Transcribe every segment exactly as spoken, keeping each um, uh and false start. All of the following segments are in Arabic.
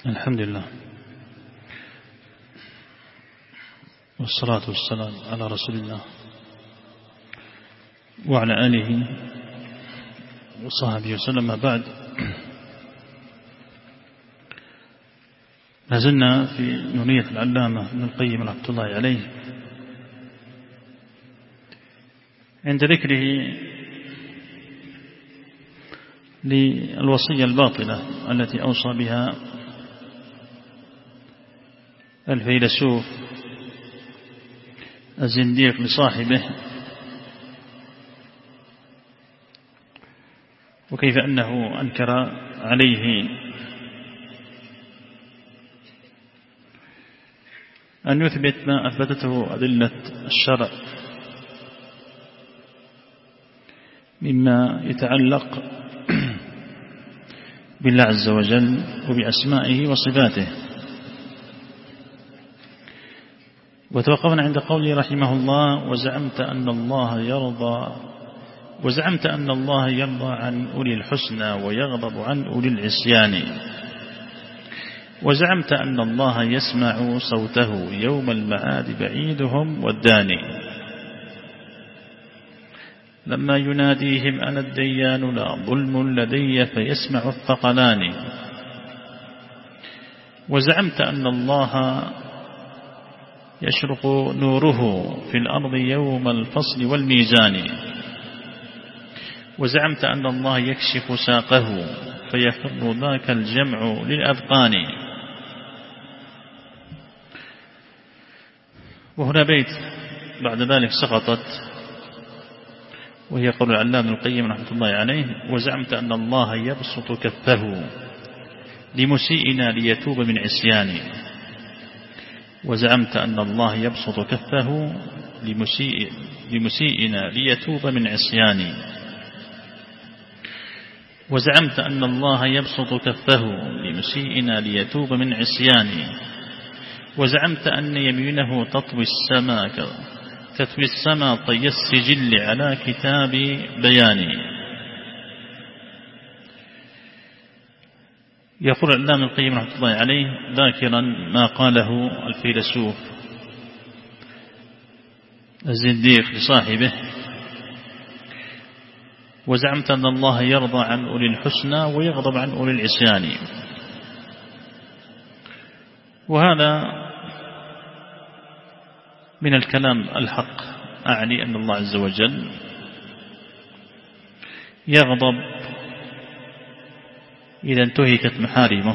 الحمد لله والصلاة والسلام على رسول الله وعلى آله وصحبه وسلم. بعد، لازلنا في نونية العلامة ابن القيم رحمة الله عليه عند ذكره للوصية الباطلة التي أوصى بها الفيلسوف الزنديق لصاحبه، وكيف أنه أنكر عليه أن يثبت ما أثبتته أدلة الشرع مما يتعلق بالله عز وجل وبأسمائه وصفاته. وتوقفنا عند قوله رحمه الله: وزعمت أن الله يرضى وزعمت أن الله يرضى عن أولي الحسنى ويغضب عن أولي العصيان، وزعمت أن الله يسمع صوته يوم المعاد بعيدهم والداني، لما يناديهم أنا الديان لا ظلم لدي فيسمع الثقلان، وزعمت أن الله يشرق نوره في الأرض يوم الفصل والميزان، وزعمت أن الله يكشف ساقه فيخر ذاك الجمع للأذقان. وهنا بيت بعد ذلك سقطت، وهي قول العلامة ابن القيم رحمة الله عليه: وزعمت أن الله يبسط كفه لمسيئنا ليتوب من عصيانه، وزعمت أن الله يبسط كفه لمسيء لمسيئنا ليتوب من عصيانه، وزعمت أن الله يبسط كفه لمسيئنا ليتوب من عصيانه، وزعمت أن يمينه تطوي السماء تطوي السماء طي السجل على كتاب بيانه. يقول العلامة ابن القيم رحمة الله عليه ذاكرا ما قاله الفيلسوف الزنديق لصاحبه: وزعمت أن الله يرضى عن أولي الحسنى ويغضب عن أولي العصيان. وهذا من الكلام الحق، أعني أن الله عز وجل يغضب إذا انتهكت محارمه،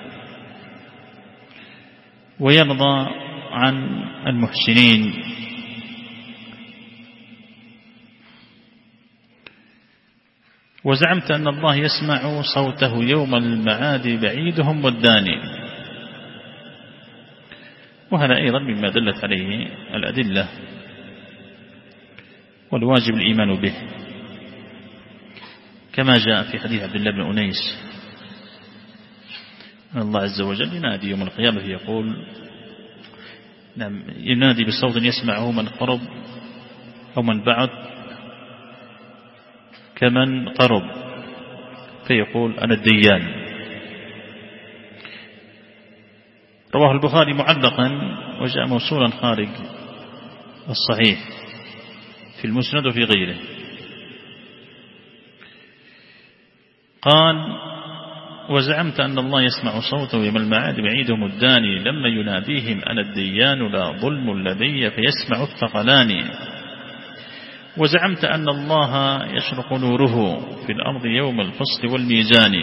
ويرضى عن المحسنين، وزعمت أن الله يسمع صوته يوم المعاد بعيدهم والداني. وهذا أيضا مما دلت عليه الأدلة، والواجب الإيمان به، كما جاء في حديث عبد الله بن أنيس أن الله عز وجل ينادي يوم القيامة فيقول: نعم، ينادي بصوت يسمعه من قرب أو من بعد كمن قرب، فيقول أنا الديان. رواه البخاري معلقا، وجاء موصولا خارج الصحيح في المسند وفي غيره. قال: وزعمت أن الله يسمع صوته يوم المعاد بعيدهم الداني، لما يناديهم أنا الديان لا ظلم لدي فيسمع الثقلان، وزعمت أن الله يشرق نوره في الأرض يوم الفصل والميزان.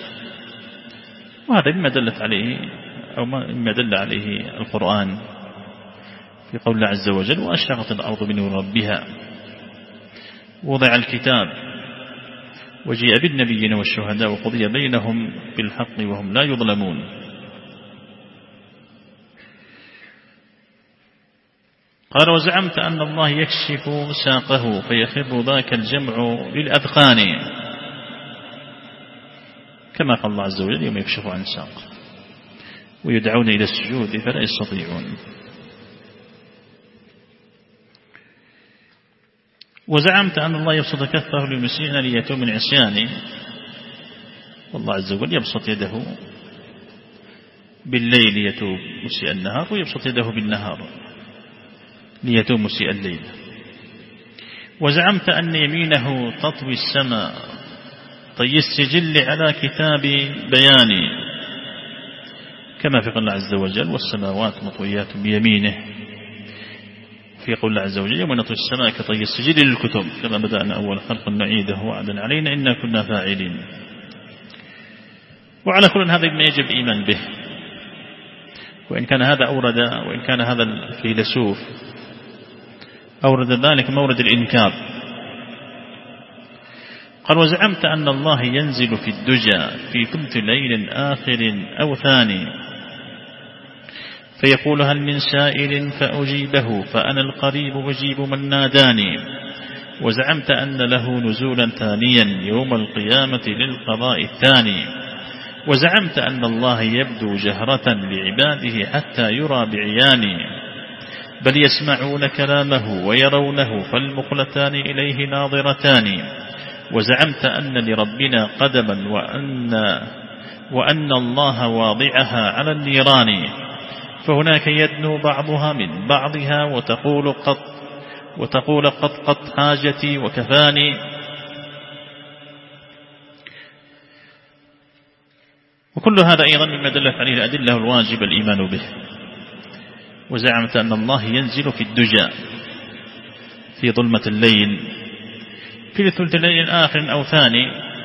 وهذا مما دلت عليه أو مما دل عليه القرآن في قول الله عز وجل: وأشرقت الأرض بنور ربها، وضع الكتاب، وجيء بالنبيين والشهداء، وقضي بينهم بالحق وهم لا يظلمون. قال: وزعمت أن الله يكشف ساقه فيخر ذاك الجمع للأذقان، كما قال الله عز وجل: يوم يكشف عن ساق ويدعون إلى السجود فلا يستطيعون. وزعمت أن الله يبسط كفه للمسيئين ليتوب من عصيانه، والله عز وجل يبسط يده بالليل يتوب مسيء النهار، ويبسط يده بالنهار ليتوب مسيء الليل. وزعمت أن يمينه تطوي السماء طي السجل على كتاب بياني، كما في قول الله عز وجل والسماوات مطويات بيمينه، في قول الله عز وجل يوم نطوي السماء كطي السجل للكتب كما بدأنا أول خلق نعيده وعدا علينا إنا كنا فاعلين. وعلى كل هذا ما يجب الإيمان به، وإن كان هذا أورد وإن كان هذا الفيلسوف أورد ذلك مورد الإنكار. قال وزعمت أن الله ينزل في الدجى في ثلث ليل آخر أو ثاني فيقول هل من سائل فأجيبه فأنا القريب أجيب من ناداني. وزعمت أن له نزولا ثانيا يوم القيامة للقضاء الثاني. وزعمت أن الله يبدو جهرة لعباده حتى يرى بعيان، بل يسمعون كلامه ويرونه فالمقلتان إليه ناظرتان. وزعمت أن لربنا قدما وأن, وأن الله واضعها على النيران، فهناك يدنو بعضها من بعضها وتقول قط وتقول قط قط حاجتي وكفاني. وكل هذا أيضا مما دلت عليه الأدلة الواجب الإيمان به. وزعمت أن الله ينزل في الدجى في ظلمة الليل في ثلث الليل الآخر أو ثاني،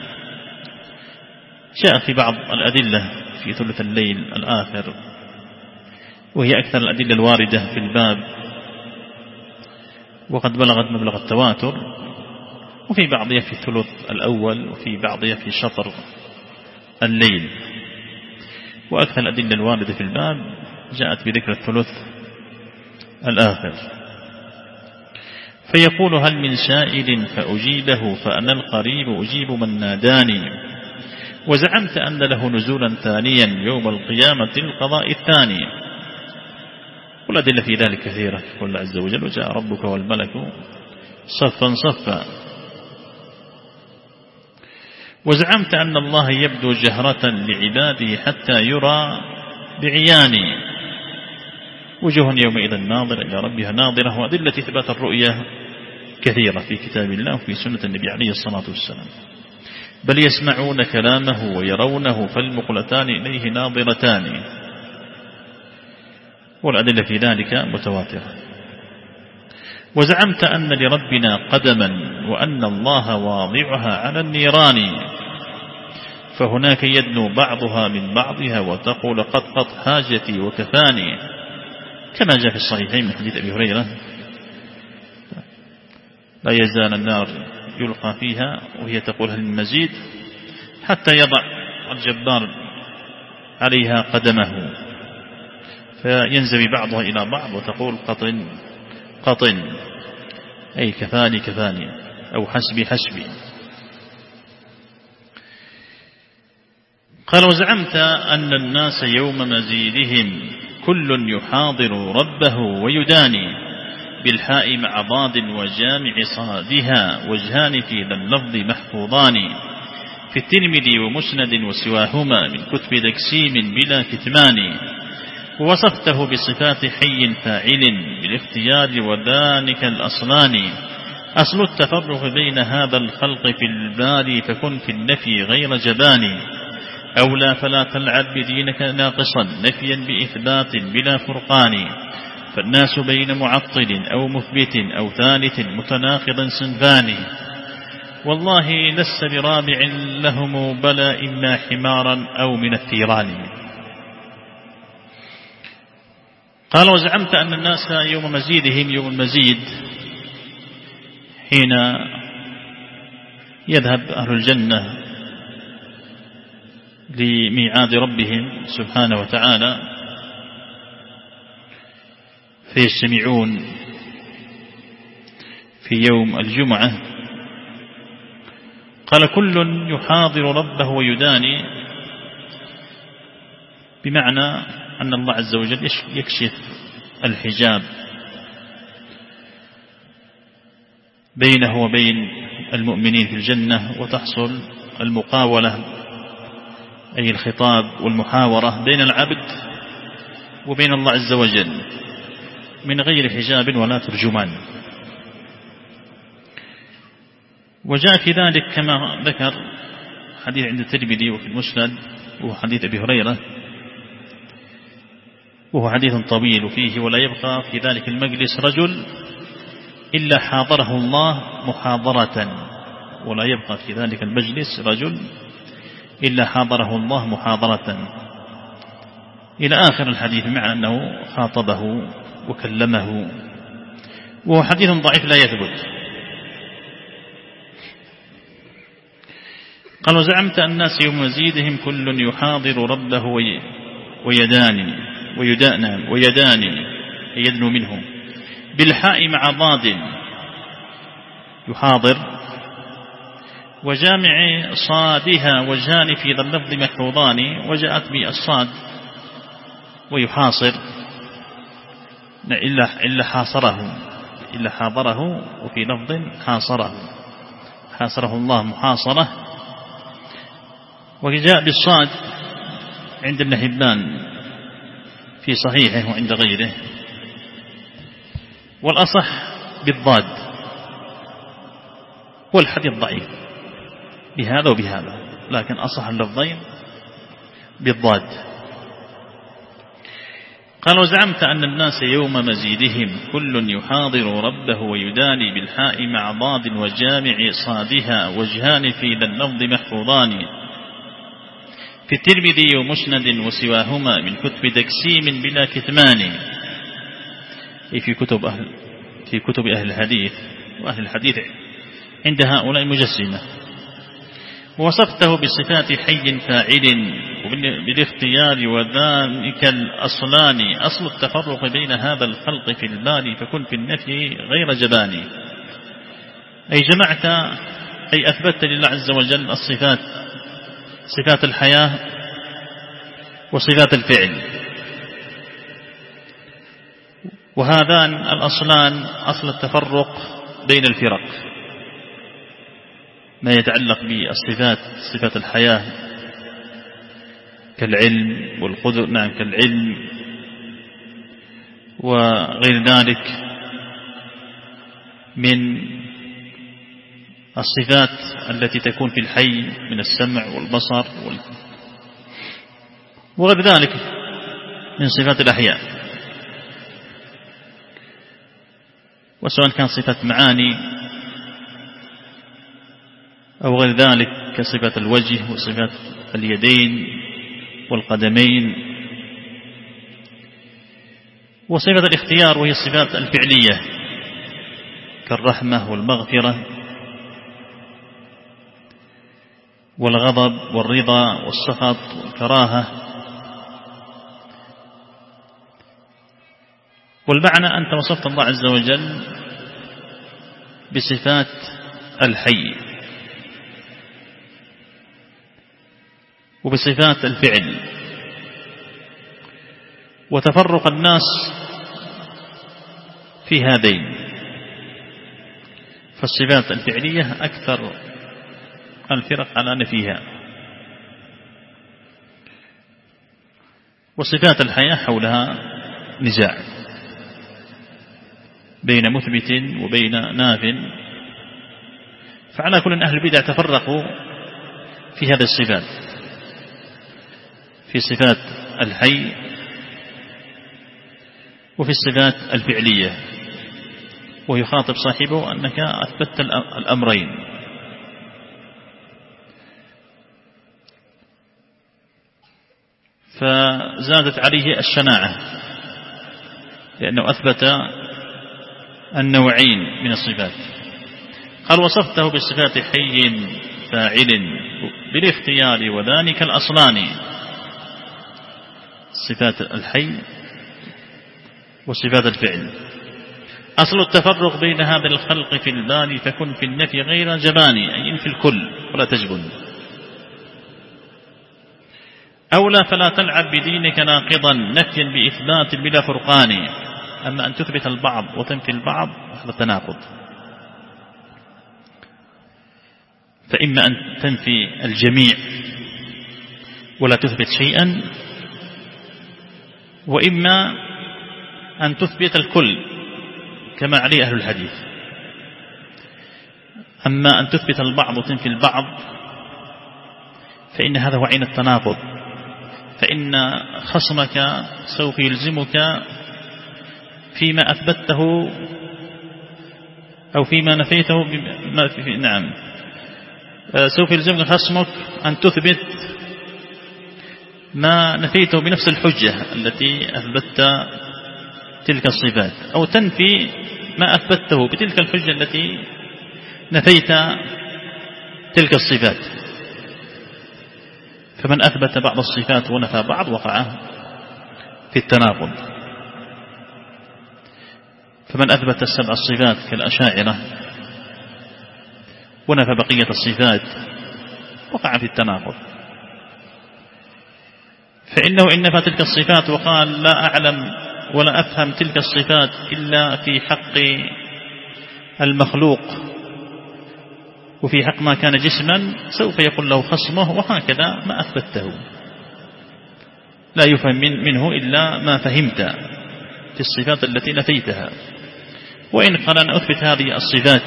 جاء في بعض الأدلة في ثلث الليل الآخر وهي أكثر الأدلة الواردة في الباب، وقد بلغت مبلغ التواتر، وفي بعضها في الثلث الأول وفي بعضها في شطر الليل. وأكثر الأدلة الواردة في الباب جاءت بذكر الثلث الآخر. فيقول هل من سائل فأجيبه فأنا القريب أجيب من ناداني. وزعمت أن له نزولا ثانيا يوم القيامة القضاء الثاني، والأدلة في ذلك كثيرة، يقول الله عز وجل وجاء ربك والملك صفا صفا. وزعمت أن الله يبدو جهرة لعباده حتى يرى بعياني، وجوه يومئذ ناظرة إلى ربها ناظرة. وأدلة إثبات الرؤية كثيرة في كتاب الله وفي سنة النبي عليه الصلاة والسلام. بل يسمعون كلامه ويرونه فالمقلتان إليه ناظرتان، والأدلة في ذلك متواترة. وزعمت أن لربنا قدما وأن الله واضعها على النيران، فهناك يدنو بعضها من بعضها وتقول قد قد حاجتي وكفاني، كما جاء في الصحيحين من حديث أبي هريرة لا يزال النار يلقى فيها وهي تقول هل من مزيد، حتى يضع الجبار عليها قدمه فينزوي بعضها إلى بعض وتقول قطن قطن، أي كفاني كفاني أو حسبي حسبي. قال وزعمت أن الناس يوم مزيدهم كل يحاضر ربه ويداني، بالحاء مع ضاد وجامع صادها وجهان في ذا اللفظ محفوظان، في الترمذي ومسند وسواهما من كتب دكسيم بلا كتمان. ووصفته بصفات حي فاعل بالاختيار وذلك الأصلان، أصل التفرق بين هذا الخلق في البال فكن في النفي غير جبان، أولى فلا تلعب بدينك ناقصا نفيا بإثبات بلا فرقان، فالناس بين معطل أو مثبت أو ثالث متناقضا صنفان، والله لست برابع لهم بلى إلا حمارا أو من الثيران. قال وزعمت أن الناس يوم مزيدهم يوم المزيد حين يذهب أهل الجنة لميعاد ربهم سبحانه وتعالى فيجتمعون في يوم الجمعة. قال كل يحاضر ربه ويداني، بمعنى أن الله عز وجل يكشف الحجاب بينه وبين المؤمنين في الجنة، وتحصل المقاولة أي الخطاب والمحاورة بين العبد وبين الله عز وجل من غير حجاب ولا ترجمان. وجاء في ذلك كما ذكر حديث عند الترمذي وفي المسند، وهو حديث أبي هريرة، وهو حديث طويل فيه: ولا يبقى في ذلك المجلس رجل إلا حاضره الله محاضرة. ولا يبقى في ذلك المجلس رجل إلا حاضره الله محاضرة، إلى آخر الحديث، مع أنه خاطبه وكلمه، وهو حديث ضعيف لا يثبت. قال: وزعمت الناس يوم مزيدهم كل يحاضر ربه ويداني ويداني ويداني يدنو منه بالحاء مع ضاد يحاضر، وجامع صادها وجان في ذا اللفظ محفوظان، وجاءت بالصاد ويحاصر إلا إلا حاصره إلا حاضره، وفي لفظ حاصره حاصره الله محاصرة. وجاء بالصاد عند ابن حبان في صحيحه وعند غيره، والأصح بالضاد، والحديث ضعيف بهذا وبهذا، لكن أصح اللفظين بالضاد. قال: وزعمت أن الناس يوم مزيدهم كل يحاضر ربه ويداني بالحاء مع ضاد وجامع صادها وجهان في ذا اللفظ محفوظان، في الترمذي ومسند وسواهما من كتب تقسيم بلا كتمان، أي في كتب أهل في كتب أهل الحديث، وأهل الحديث عند هؤلاء مجسمة. ووصفته بصفات حي فاعل بالاختيار وذلك الأصلان، أصل التفرق بين هذا الخلق في البال فكن في النفي غير جبان. أي جمعت أي أثبت لله عز وجل الصفات، صفات الحياة وصفات الفعل، وهذان الأصلان أصل التفرق بين الفرق، ما يتعلق بالصفات، صفات الحياة كالعلم والقدر، نعم كالعلم وغير ذلك من الصفات التي تكون في الحي من السمع والبصر وغير ذلك من صفات الأحياء، وسواء كان صفة معاني أو غير ذلك كصفات الوجه وصفات اليدين والقدمين، وصفة الاختيار وهي الصفات الفعلية كالرحمة والمغفرة والغضب والرضا والسخط والكراهة. والمعنى أنت وصفت الله عز وجل بصفات الحي وبصفات الفعل، وتفرق الناس في هذين، فالصفات الفعلية أكثر الفرق على نفيها، وصفات الحياة حولها نزاع بين مثبت وبين ناف. فعلى كل أهل البدع تفرقوا في هذه الصفات، في صفات الحي وفي الصفات الفعلية، ويخاطب صاحبه أنك أثبت الأمرين. فزادت عليه الشناعة لأنه أثبت النوعين من الصفات. قال: وصفته بصفات حي فاعل بالاختيار وذلك الأصلان، صفات الحي وصفات الفعل، أصل التفرق بين هذا الخلق في البال فكن في النفي غير جبان، أي في الكل ولا تجبن. أولى فلا تلعب بدينك ناقضا نفيا بإثبات بلا فرقان، أما أن تثبت البعض وتنفي البعض هذا تناقض. فإما أن تنفي الجميع ولا تثبت شيئا، وإما أن تثبت الكل كما عليه أهل الحديث. أما أن تثبت البعض وتنفي البعض فإن هذا هو عين التناقض، فإن خصمك سوف يلزمك فيما أثبته أو فيما نفيته بما في نعم سوف يلزمك خصمك أن تثبت ما نفيته بنفس الحجة التي أثبتت تلك الصفات، أو تنفي ما أثبته بتلك الحجة التي نفيت تلك الصفات. فمن أثبت بعض الصفات ونفى بعض وقع في التناقض. فمن أثبت السبع الصفات كالأشاعرة ونفى بقية الصفات وقع في التناقض. فإنه إن نفى تلك الصفات وقال لا أعلم ولا أفهم تلك الصفات إلا في حق المخلوق وفي حق ما كان جسما، سوف يقول له خصمه وهكذا ما أثبته، لا يفهم منه إلا ما فهمت في الصفات التي نفيتها. وإن قال أن أثبت هذه الصفات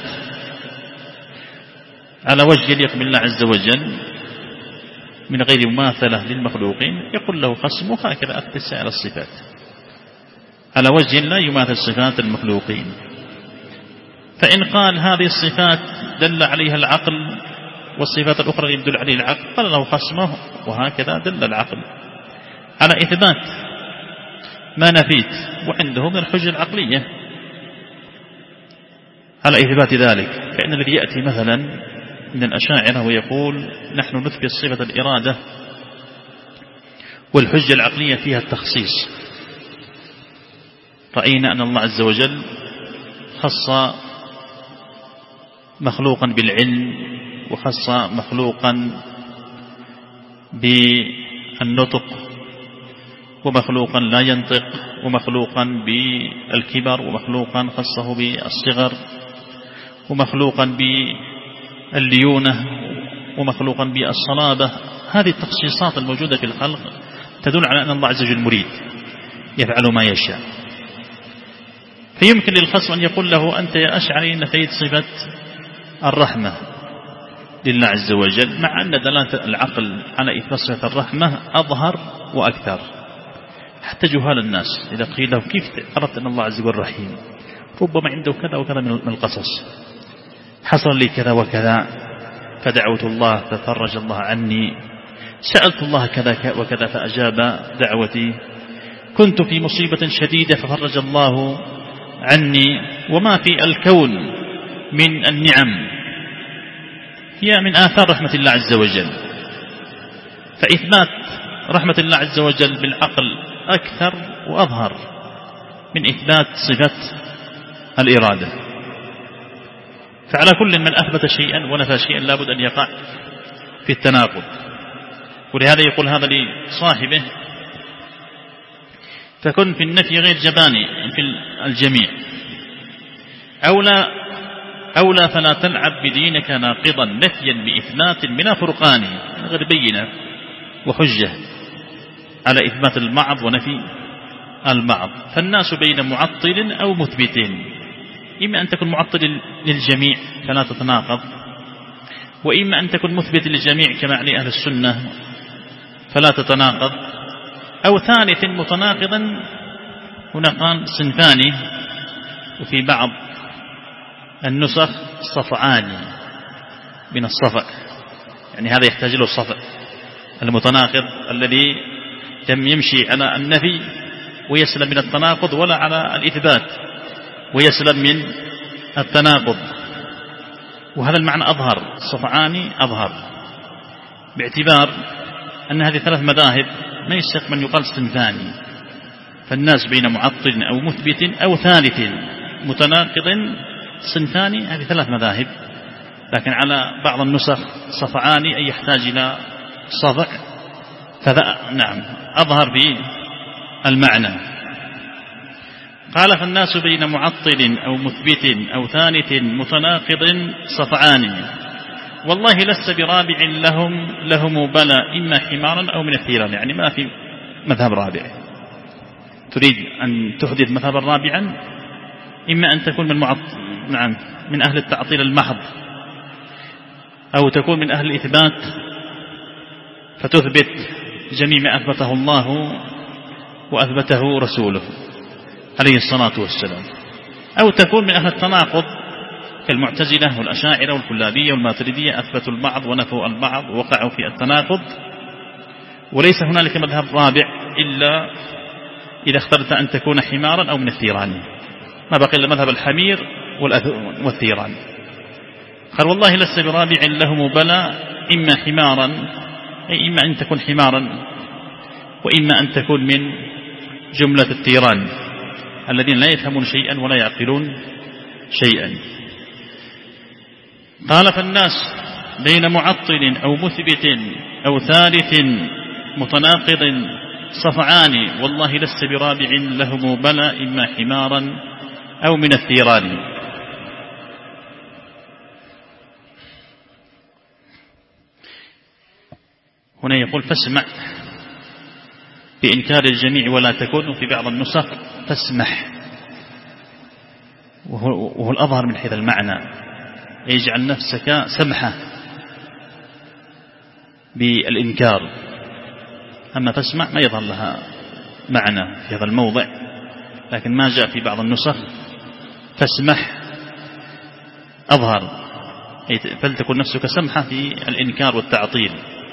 على وجه يليق بالله عز وجل من غير مماثلة للمخلوقين، يقول له خصمه هكذا أثبت سائر الصفات على وجه لا يماثل صفات المخلوقين. فإن قال هذه الصفات دل عليها العقل والصفات الأخرى يدل عليها العقل، قال له خصمه وهكذا دل العقل على إثبات ما نفيت، وعنده من الحجة العقلية على إثبات ذلك. فإن الذي يأتي مثلا من الأشاعرة ويقول نحن نثبت صفة الإرادة والحجة العقلية فيها التخصيص، رأينا أن الله عز وجل خص مخلوقا بالعلم وخص مخلوقا بالنطق ومخلوقا لا ينطق ومخلوقا بالكبر ومخلوقا خصه بالصغر ومخلوقا بالليونة ومخلوقا بالصلابة. هذه التخصيصات الموجودة في الخلق تدل على أن الله عز وجل مريد يفعل ما يشاء. فيمكن للخصم أن يقول له أنت يا أشعري نفيت صفة الرحمة لله عز وجل، مع أن دلالة العقل على إثبات صفة الرحمة أظهر وأكثر. حتى جهال الناس إذا قيل له كيف عرفت أن الله عز وجل رحيم، ربما عنده كذا وكذا من القصص، حصل لي كذا وكذا فدعوت الله ففرج الله عني، سألت الله كذا وكذا فأجاب دعوتي، كنت في مصيبة شديدة ففرج الله عني. وما في الكون من النعم هي من آثار رحمة الله عز وجل. فإثبات رحمة الله عز وجل بالعقل أكثر وأظهر من إثبات صفة الإرادة. فعلى كل من أثبت شيئا ونفى شيئا لابد أن يقع في التناقض. ولهذا يقول هذا لصاحبه فكن في النفي غير جباني في الجميع، أولى أولى فلا تلعب بدينك ناقضا نفيا بإثبات بلا فرقان، غير بينة وحجة على إثبات المعض ونفي المعض. فالناس بين معطل أو مثبت، إما أن تكون معطل للجميع فلا تتناقض، وإما أن تكون مثبت للجميع كما عليه أهل السنة فلا تتناقض، أو ثالث متناقضا. هنا قال صنفان، وفي بعض النسخ صفعان من الصفع، يعني هذا يحتاج له الصفع المتناقض الذي لم يمشي على النفي ويسلم من التناقض ولا على الإثبات ويسلم من التناقض. وهذا المعنى أظهر، صفعان أظهر، باعتبار أن هذه ثلاث مذاهب ما يستحق من يقال صنفان. فالناس بين معطل أو مثبت أو ثالث متناقض صنفان، هذه ثلاث مذاهب. لكن على بعض النسخ صفعان أي يحتاج إلى صفع، فذا نعم أظهر به المعنى. قال فالناس بين معطل أو مثبت أو ثالث متناقض صفعان، والله لست برابع لهم لهم بلى إما حمارا أو من الثيران، يعني ما في مذهب رابع. تريد أن تحدث مذهبا رابعا، إما أن تكون من معط... نعم من أهل التعطيل المحض، أو تكون من أهل الإثبات فتثبت جميع ما أثبته الله وأثبته رسوله عليه الصلاة والسلام، أو تكون من أهل التناقض كالمعتزلة والأشاعرة والكلابية والماتريدية، أثبتوا البعض ونفوا البعض وقعوا في التناقض، وليس هنالك مذهب رابع إلا إذا اخترت أن تكون حمارا أو من الثيران، ما بقي إلا مذهب الحمير والثيران. قال والله لست برابع لهم بلى، إما حمارا أي إما أن تكون حمارا، وإما أن تكون من جملة الثيران الذين لا يفهمون شيئا ولا يعقلون شيئا. قال فالناس بين معطل أو مثبت أو ثالث متناقض صفعان، والله لست برابع لهم بلى، إما حمارا أو من الثيران. هنا يقول فاسمع بإنكار الجميع ولا تكون، في بعض النسخ فاسمح، وهو الأظهر من حيث المعنى، يجعل نفسك سمحة بالإنكار، أما فاسمع ما يظهر لها معنى في هذا الموضع، لكن ما جاء في بعض النسخ فاسمح أظهر، فلتكن نفسك سمحة في الإنكار والتعطيل.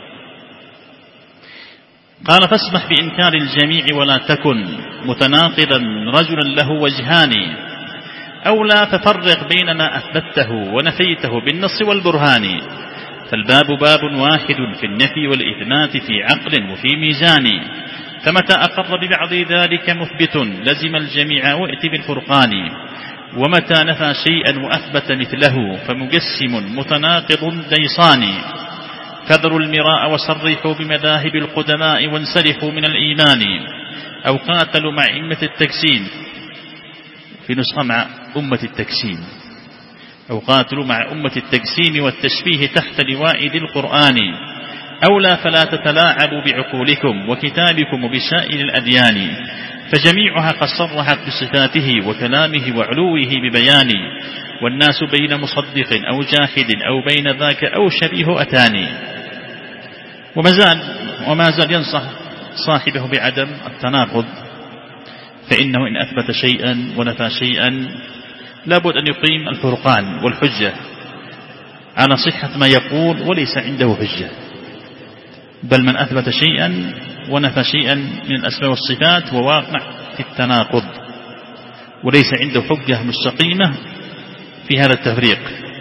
قال فاسمح بإنكار الجميع ولا تكن متناقضا رجلا له وجهان، أو لا تفرق بين ما أثبته ونفيته بالنص والبرهان، فالباب باب واحد في النفي والإثبات في عقل وفي ميزان، فمتى أقر ببعض ذلك مثبت لزم الجميع وائت بالفرقان، ومتى نفى شيئا وأثبت مثله فمجسم متناقض ديصان، فذروا المراء وصرحوا بمذاهب القدماء وانسلخوا من الإيمان، أو قاتلوا مع أمة التكسين، في نسخة مع أمة التكسين، أو قاتلوا مع أمة التكسين والتشبيه تحت لواء ذي القرآن، أو لا فلا تتلاعبوا بعقولكم وكتابكم وبسائر الأديان، فجميعها قد صرحت بصفاته وكلامه وعلوه ببيان، والناس بين مصدق أو جاحد أو بين ذاك أو شبيه أتاني. وما زال وما زال ينصح صاحبه بعدم التناقض، فإنه إن أثبت شيئا ونفى شيئا لابد أن يقيم الفرقان والحجة على صحة ما يقول وليس عنده حجة، بل من أثبت شيئا ونفى شيئا من الأسماء والصفات وواقع في التناقض وليس عنده حجة مستقيمة في هذا التفريق،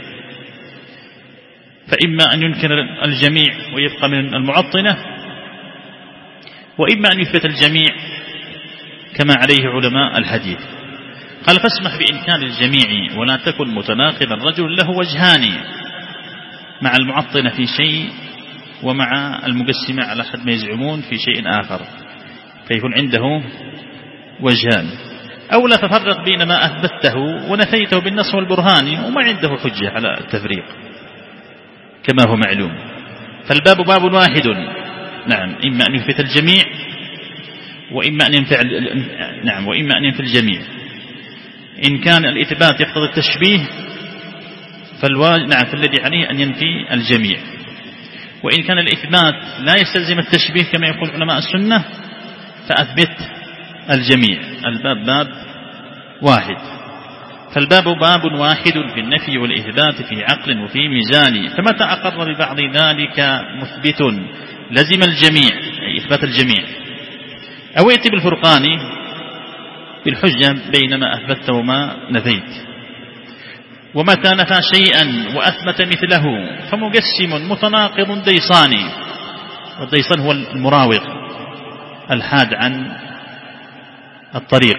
فإما أن ينكر الجميع ويبقى من المعطلة، وإما أن يثبت الجميع كما عليه علماء الحديث. قال فاسمح بإنكار الجميع ولا تكن متناقضا رجل له وجهان، مع المعطلة في شيء ومع المقسمة على حد ما يزعمون في شيء آخر، فيكون عنده وجهان. أو لا تفرق بين ما أثبته ونفيته بالنص والبرهان وما عنده حجة على التفريق كما هو معلوم. فالباب باب واحد، نعم، إما أن يثبت الجميع وإما أن ينفع نعم وإما أن ينفي الجميع. إن كان الإثبات يقتضي التشبيه فالواجب نعم فالذي عليه أن ينفي الجميع، وإن كان الإثبات لا يستلزم التشبيه كما يقول علماء السنة فأثبت الجميع. الباب باب واحد، فالباب باب واحد في النفي والإثبات في عقل وفي ميزان، فمتى أقر ببعض ذلك مثبت لزم الجميع أي إثبات الجميع، أو يأتي بالفرقان بالحجة بين ما أثبت وما نفيت. ومتى نفى شيئا وأثبت مثله فمقسم متناقض ديصاني، والديصان هو المراوغ الحاد عن الطريق،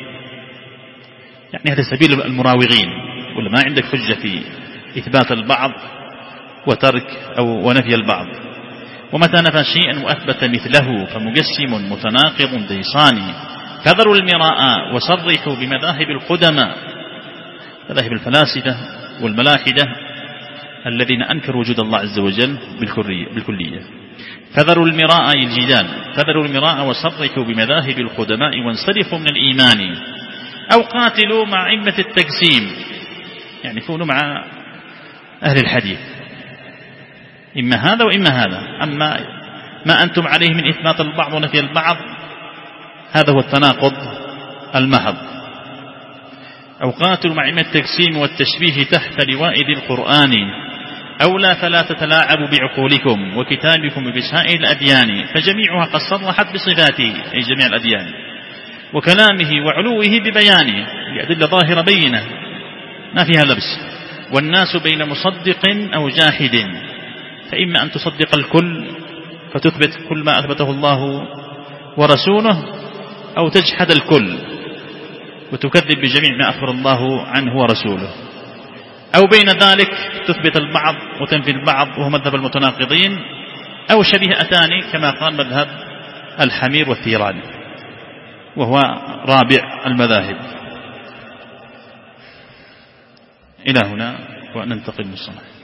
يعني هذا سبيل المراوغين، ولا ما عندك حجة في إثبات البعض وترك أو ونفي البعض. ومتى نفى شيئا وأثبت مثله فمقسم متناقض ديصاني، فذروا المراء وصرحوا بمذاهب القدماء، مذاهب الفلاسفة والملاحدة الذين أنكروا وجود الله عز وجل بالكلية. فذروا المراء أي الجدال، فذروا المراء وصرحوا بمذاهب القدماء وانصرفوا من الإيمان، أو قاتلوا مع أئمة التقسيم، يعني كونوا مع أهل الحديث، إما هذا وإما هذا. أما ما أنتم عليه من إثبات البعض ونفي البعض هذا هو التناقض المحض. أو قاتلوا مع أئمة التقسيم والتشبيه تحت لواء ذي القرآن، أو لا فلا تتلاعبوا بعقولكم وكتابكم بسائر الأديان، فجميعها قد صرحت بصفاته أي جميع الأديان، وكلامه وعلوه ببيانه بأدلة ظاهرة بينة ما فيها لبس. والناس بين مصدق أو جاحد، فإما أن تصدق الكل فتثبت كل ما أثبته الله ورسوله، أو تجحد الكل وتكذب بجميع ما أخبر الله عنه ورسوله، أو بين ذلك تثبت البعض وتنفي البعض وهو مذهب المتناقضين، أو شبيهتان كما قال مذهب الحمير والثيران وهو رابع المذاهب. إلى هنا وننتقل من الصلاة.